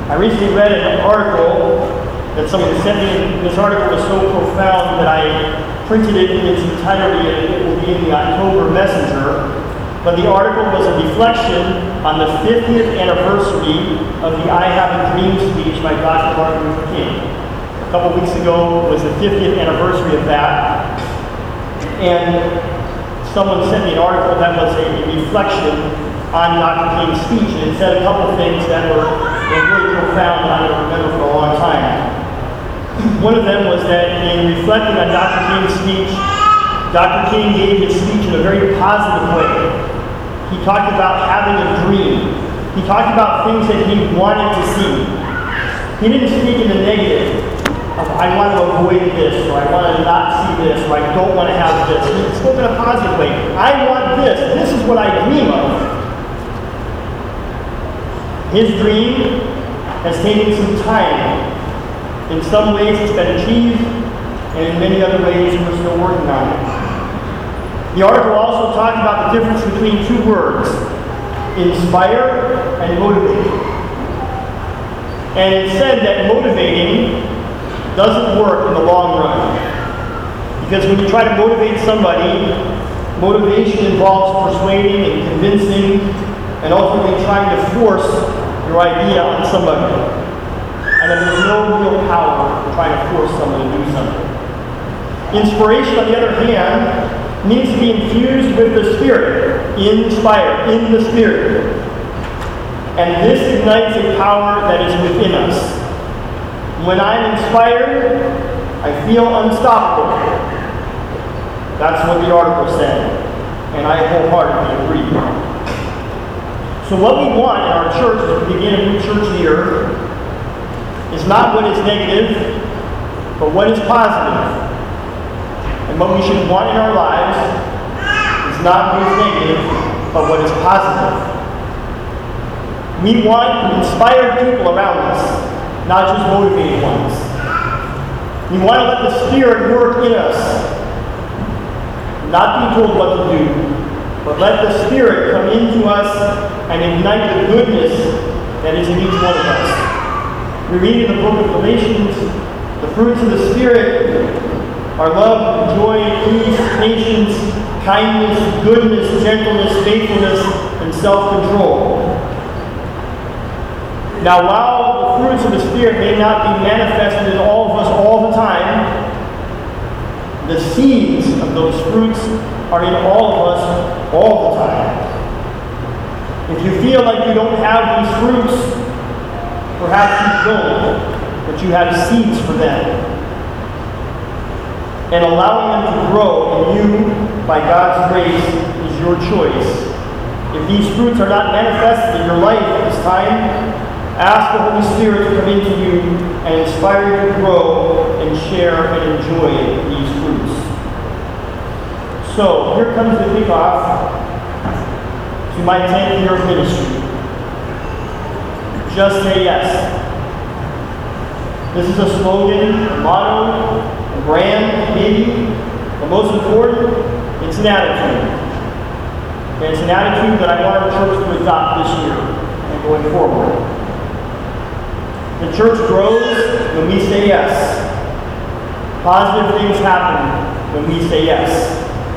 I recently read an article that someone sent me, and this article was so profound that I printed it in its entirety, and it will be in the October Messenger. But the article was a reflection on the 50th anniversary of the I Have a Dream speech by Dr. Martin Luther King. A couple weeks ago was the 50th anniversary of that, and someone sent me an article that was a reflection on Dr. King's speech, and it said a couple things that were really profound that I would remember for a long time. One of them was that in reflecting on Dr. King's speech, Dr. King gave his speech in a very positive way. He talked about having a dream. He talked about things that he wanted to see. He didn't speak in the negative of, I want to avoid this, or I want to not see this, or I don't want to have this. He spoke in a positive way. I want this. This is what I dream of. His dream has taken some time. In some ways it's been achieved, and in many other ways we're still working on it. The article also talked about the difference between two words, inspire and motivate. And it said that motivating doesn't work in the long run. Because when you try to motivate somebody, motivation involves persuading and convincing and ultimately trying to force your idea on somebody. And then there's no real power in trying to force someone to do something. Inspiration, on the other hand, needs to be infused with the Spirit. Inspire, in the Spirit. And this ignites a power that is within us. When I'm inspired, I feel unstoppable. That's what the article said. And I wholeheartedly agree. So what we want in our church as we begin a new church year is not what is negative, but what is positive. And what we should want in our lives is not what is negative, but what is positive. We want inspired people around us, not just motivated ones. We want to let the Spirit work in us, not be told what to do, but let the Spirit come into us and ignite the goodness that is in each one of us. We read in the book of Galatians, the fruits of the Spirit are love, joy, peace, patience, kindness, goodness, gentleness, faithfulness, and self-control. Now, while the fruits of the Spirit may not be manifested in all of us all the time, the seeds of those fruits are in all of us all the time. If you feel like you don't have these fruits, perhaps you don't, but you have seeds for them. And allowing them to grow in you by God's grace is your choice. If these fruits are not manifested in your life at this time, ask the Holy Spirit to come into you and inspire you to grow and share and enjoy these fruits. So, here comes the kickoff to my 10th year of ministry. Just say yes. This is a slogan, a motto, a brand, maybe, but most important, it's an attitude. And it's an attitude that I want our church to adopt this year and going forward. The church grows when we say yes. Positive things happen when we say yes.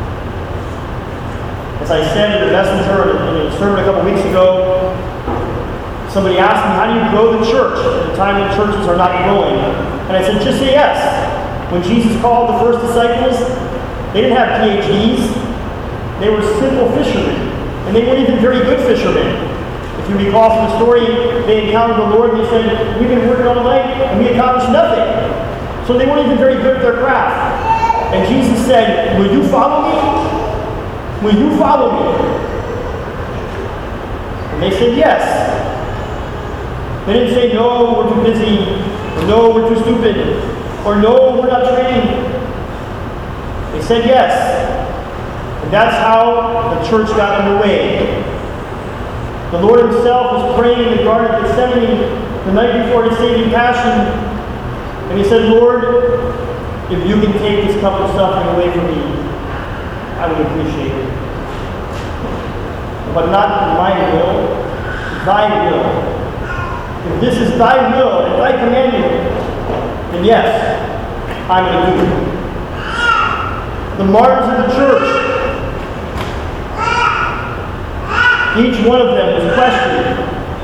As I said in the Messenger in a sermon a couple weeks ago, somebody asked me, how do you grow the church at a time when churches are not growing? And I said, just say yes. When Jesus called the first disciples, they didn't have PhDs. They were simple fishermen. And they weren't even very good fishermen. If you recall from the story, they encountered the Lord and they said, we've been working all night and we accomplished nothing. So they weren't even very good at their craft. And Jesus said, will you follow me? Will you follow me? And they said yes. They didn't say, no, we're too busy, or no, we're too stupid, or no, we're not trained. They said yes. And that's how the church got underway. The Lord himself was praying in the Garden of Gethsemane the night before his saving passion, and he said, Lord, if you can take this cup of suffering away from me, I would appreciate it. But not my will, thy will. if this is thy will and thy commandment, then yes, I'm going to do it. The martyrs of the church, each one of them was questioned.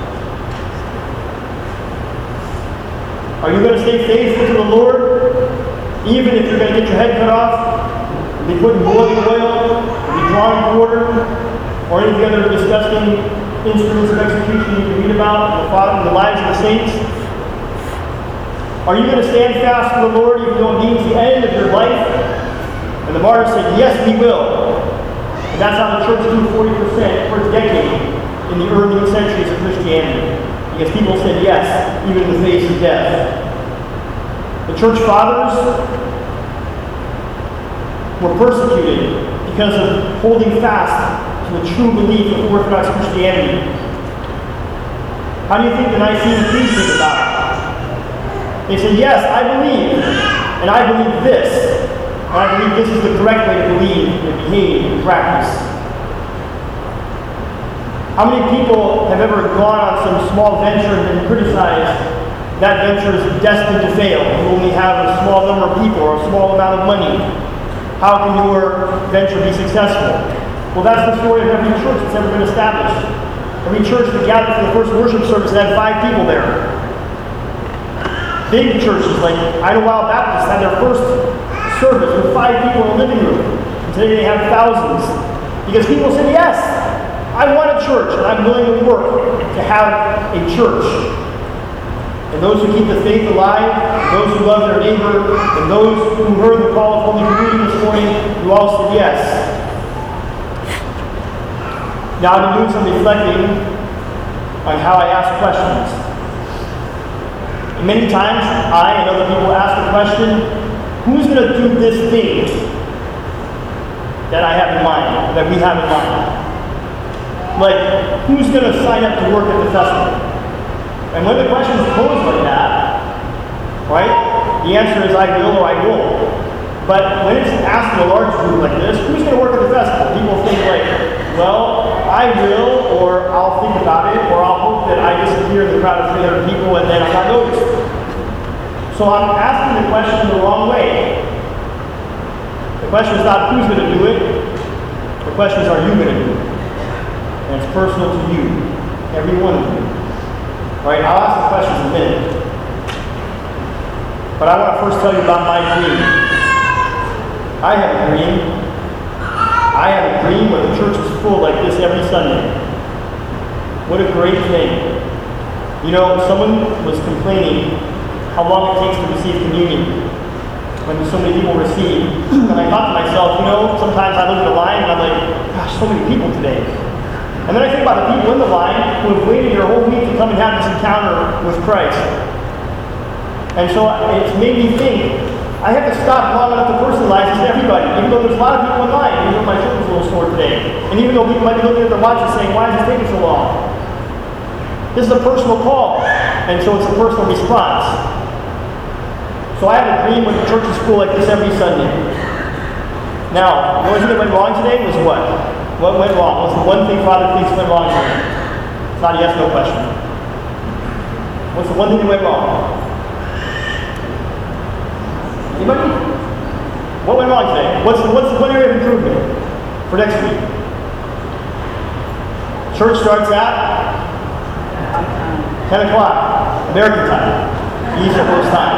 Are you going to stay faithful to the Lord, even if you're going to get your head cut off, be put in boiling oil, be drawn and quartered, or any of the other disgusting instruments of execution you can read about in the lives of the saints? Are you going to stand fast for the Lord even though it means the end of your life? And the martyrs said, yes, we will. And that's how the church grew 40% per decade in the early centuries of Christianity. Because people said yes, even in the face of death. The church fathers were persecuted because of holding fast to the true belief of Orthodox Christianity. How do you think the Nicene Creed think about it? They said, yes, I believe, and I believe this, and I believe this is the correct way to believe and behave and practice. How many people have ever gone on some small venture and been criticized? That venture is destined to fail. You only have a small number of people or a small amount of money. How can your venture be successful? Well, that's the story of every church that's ever been established. Every church that gathered for the first worship service had 5 people there. Big churches like Idlewild Baptist had their first service with 5 people in the living room. And today they have thousands. Because people said, yes, I want a church, and I'm willing to work to have a church. And those who keep the faith alive, those who love their neighbor, and those who heard the call of Holy Communion this morning, who all said yes. Now I've been doing some reflecting on how I ask questions. And many times, I and other people ask the question, who's going to do this thing that I have in mind, that we have in mind? Like, who's going to sign up to work at the festival? And when the question is posed like that, right, the answer is I will or I won't. But when it's asked in a large group like this, who's going to work at the festival? People think like, well, I will, or I'll think about it, or I'll hope that I disappear in the crowd of 300 people and then I'm not noticed. So I'm asking the question the wrong way. The question is not who's going to do it. The question is, are you going to do it? And it's personal to you, every one of you. All right, I'll ask the questions in a minute. But I want to first tell you about my dream. I have a dream. I have a dream where the church is full like this every Sunday. What a great thing. You know, someone was complaining how long it takes to receive communion when so many people receive. And I thought to myself, you know, sometimes I look at the line and I'm like, gosh, so many people today. And then I think about the people in the line who have waited their whole week to come and have this encounter with Christ. And so it's made me think, I have to stop long enough to personalize this to everybody, even though there's a lot of people in line, even though my shirt was a little sore today. And even though people might be looking at their watches saying, why is this taking so long? This is a personal call, and so it's a personal response. So I have a dream when the church is full like this every Sunday. Now, the only thing that went wrong today was what? What went wrong? What's the one thing Father thinks went wrong today? It's not a yes, no question. What's the one thing that went wrong? Anybody? What went wrong today? What's the one area of improvement for next week? Church starts at 10 o'clock, American time. Eastern Coast time.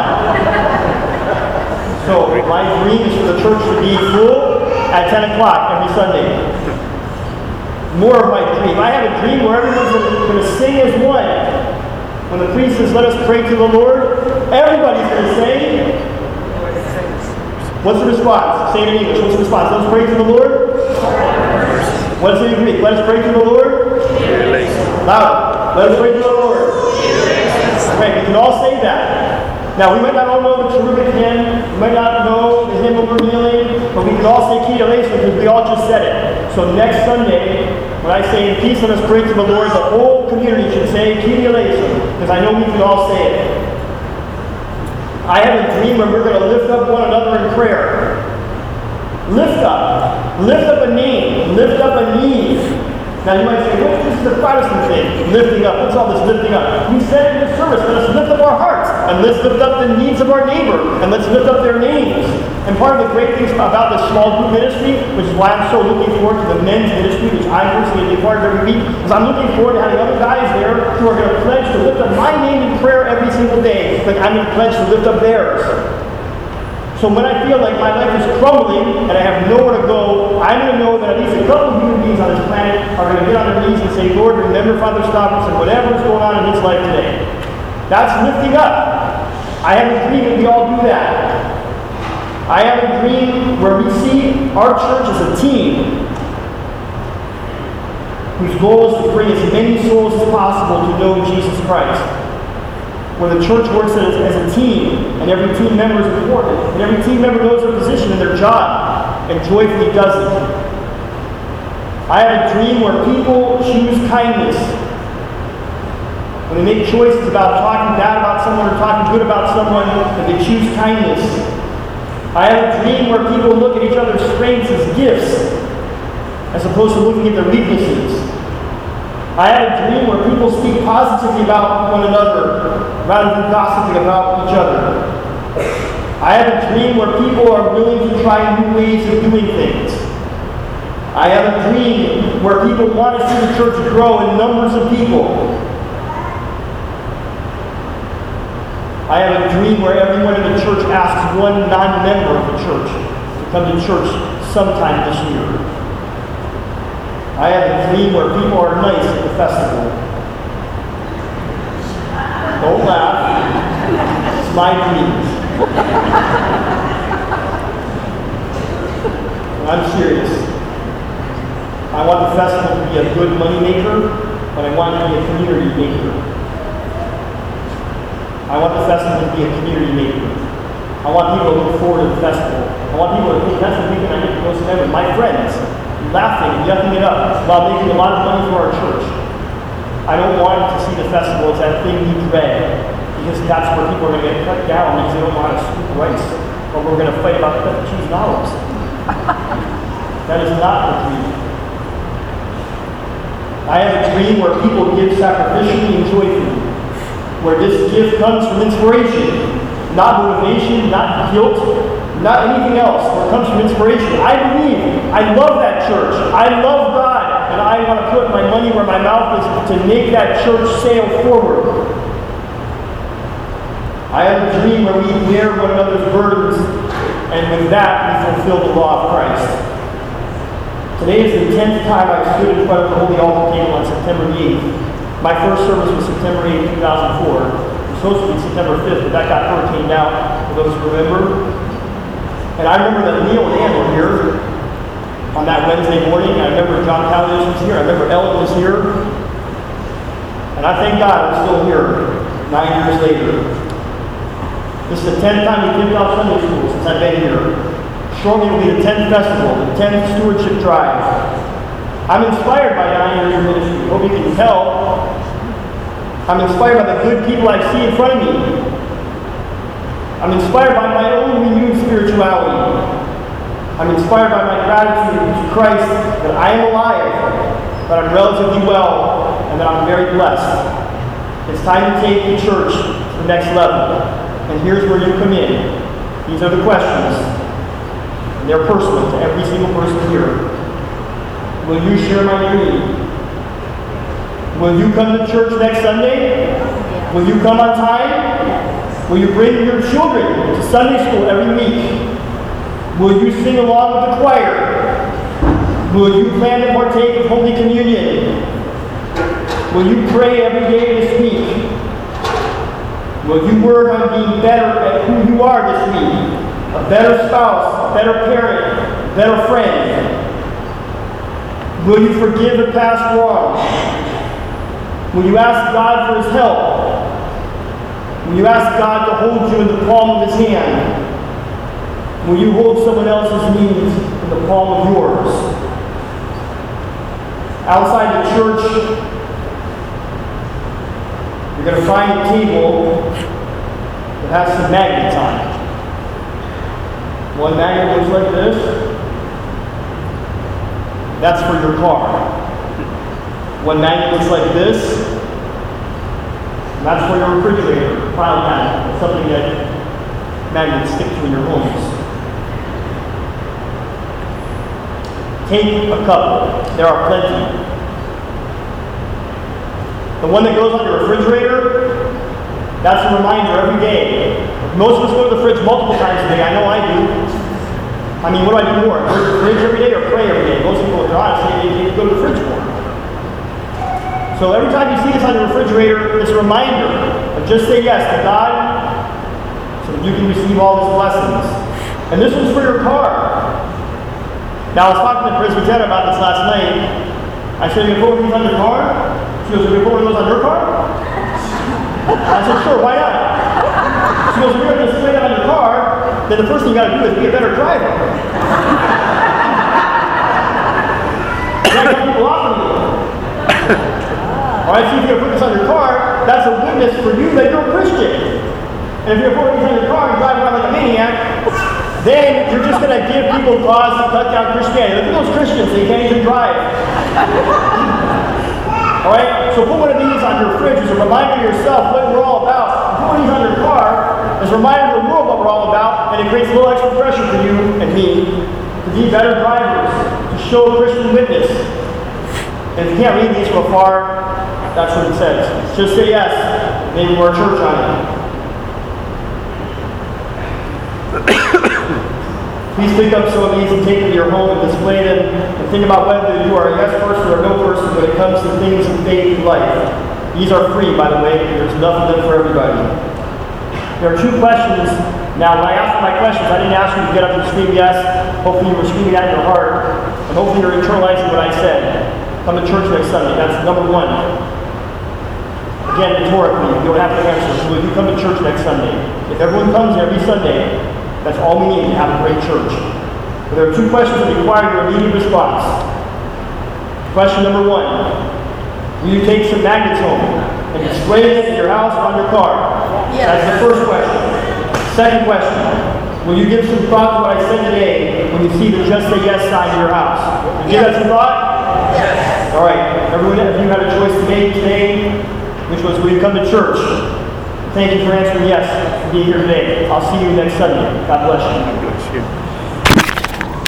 So my dream is for the church to be full at 10 o'clock every Sunday. More of my dream. I have a dream where everyone's going to sing as one. When the priest says, let us pray to the Lord, everybody's going to say, what's the response? Say it in English. What's the response? Let us pray to the Lord. What's it in Greek? Let us pray to the Lord. Loud. Let us pray to the Lord. Okay, we can all say that. Now, we might not all know the cherubic hymn, we might not know the hymn of kneeling, but we can all say Kyrie eleison because we all just said it. So next Sunday, when I say in peace let us pray to the Lord, the whole community should say Kyrie eleison because I know we can all say it. I have a dream where we're going to lift up one another in prayer. Lift up a name, lift up a need. Now you might say, well, this is a Protestant thing, lifting up. What's all this lifting up? We said in this service, let us lift up our hearts, and let's lift up the needs of our neighbor, and let's lift up their names. And part of the great things about this small group ministry, which is why I'm so looking forward to the men's ministry, which I personally take part of every week, is I'm looking forward to having other guys there who are going to pledge to lift up my name in prayer every single day, like I'm going to pledge to lift up theirs. So when I feel like my life is crumbling and I have nowhere to go, I'm going to know that at least a couple of human beings on this planet are going to get on their knees and say, Lord, remember Father Stockton and whatever is going on in his life today. That's lifting up. I have a dream that we all do that. I have a dream where we see our church as a team whose goal is to bring as many souls as possible to know Jesus Christ. Where the church works as a team, and every team member is important, and every team member knows their position and their job, and joyfully does it. I have a dream where people choose kindness. When they make choices about talking bad about someone or talking good about someone, that they choose kindness. I have a dream where people look at each other's strengths as gifts, as opposed to looking at their weaknesses. I have a dream where people speak positively about one another rather than gossiping about each other. I have a dream where people are willing to try new ways of doing things. I have a dream where people want to see the church grow in numbers of people. I have a dream where everyone in the church asks one non-member of the church to come to church sometime this year. I have a dream where people are nice at the festival. Don't laugh. It's my dream. I'm serious. I want the festival to be a good money maker, but I want it to be a community maker. I want the festival to be a community maker. I want people to look forward to the festival. I want people to think that's the weekend I get to go spend with my friends, laughing and yucking it up while making a lot of money for our church. I don't want to see the festival as that thing we dread, because that's where people are going to get cut down because they don't know how to scoop rice, or we're going to fight about cheese and olives. That is not the dream. I have a dream where people give sacrificially and joyfully, where this gift comes from inspiration, not motivation, not guilt, not anything else, where it comes from inspiration. I believe, I love that church, I love God, and I want to put my money where my mouth is to make that church sail forward. I have a dream where we bear one another's burdens, and with that we fulfill the law of Christ. Today is the 10th time I stood in front of the Holy Altar table on September the 8th. My first service was September 8th, 2004. It was supposed to be September 5th, but that got hurricaned out, for those who remember. And I remember that Neil and Ann were here on that Wednesday morning. I remember John Callahan was here. I remember Ellen was here. And I thank God I'm still here 9 years later. This is the 10th time we kicked off Sunday school since I've been here. Shortly will be the 10th festival, the 10th stewardship drive. I'm inspired by 9 years of ministry. Hope you can tell. I'm inspired by the good people I see in front of me. I'm inspired by my own renewed spirituality. I'm inspired by my gratitude to Christ that I am alive, that I'm relatively well, and that I'm very blessed. It's time to take the church to the next level. And here's where you come in. These are the questions. And they're personal to every single person here. Will you share my dream? Will you come to church next Sunday? Will you come on time? Will you bring your children to Sunday school every week? Will you sing along with the choir? Will you plan to partake of Holy Communion? Will you pray every day this week? Will you work on being better at who you are this week? A better spouse, a better parent, a better friend? Will you forgive the past wrongs? Will you ask God for His help? Will you ask God to hold you in the palm of His hand? Will you hold someone else's needs in the palm of yours? Outside the church, you're going to find a table that has some magnets on it. One magnet looks like this. That's for your car. One magnet looks like this. And that's for your refrigerator, file magnet. It's something that magnets stick to in your homes. Take a couple. There are plenty. The one that goes on your refrigerator, that's a reminder every day. Most of us go to the fridge multiple times a day. I know I do. I mean, what do I do more? Go to the fridge every day or pray every day? Most people, if they're honest, they go to the fridge more. So every time you see this on your refrigerator, it's a reminder of just say yes to God so that you can receive all His blessings. And this one's for your car. Now, I was talking to Presbyterian about this last night. I said, you put one of these on your car? She goes, you put one of those on your car? I said, sure, why not? She goes, if you're going to display that on your car, then the first thing you got to do is be a better driver. You got to cut people off of you. Alright, so if you're going to put this on your car, that's a witness for you that you're a Christian. And if you're putting this on your car and driving around like a maniac, then you're just going to give people cause to cut down Christianity. Look at those Christians, they can't even drive. Alright, so put one of these on your fridge as a reminder to yourself what we're all about. Put one of these on your car as a reminder to the world what we're all about, and it creates a little extra pressure for you and me to be better drivers, to show Christian witness. And if you can't read these from afar, that's what it says. Just say yes. Maybe we're a church on it. Please pick up some of these and take them to your home and display them. And think about whether you are a yes person or a no person when it comes to things of faith and life. These are free, by the way. There's enough of them for everybody. There are two questions. Now, when I asked my questions, I didn't ask you to get up and scream yes. Hopefully you were screaming out in your heart. And hopefully you're internalizing what I said. Come to church next Sunday. That's number one. Again, rhetorically, you don't have to answer. Will you come to church next Sunday? If everyone comes every Sunday, that's all we need to have a great church. But there are two questions that require your immediate response. Question number one. Will you take some magnets home and display them in your house or on your car? Yes. That's the first question. Second question. Will you give some thought to what I said today when you see the Just Say Yes sign in your house? Did you give that some thought? Yes. All right. Everyone, if you had a choice to make today, which was, will you come to church? Thank you for answering yes, for being here today. I'll see you next Sunday. God bless you. God bless you.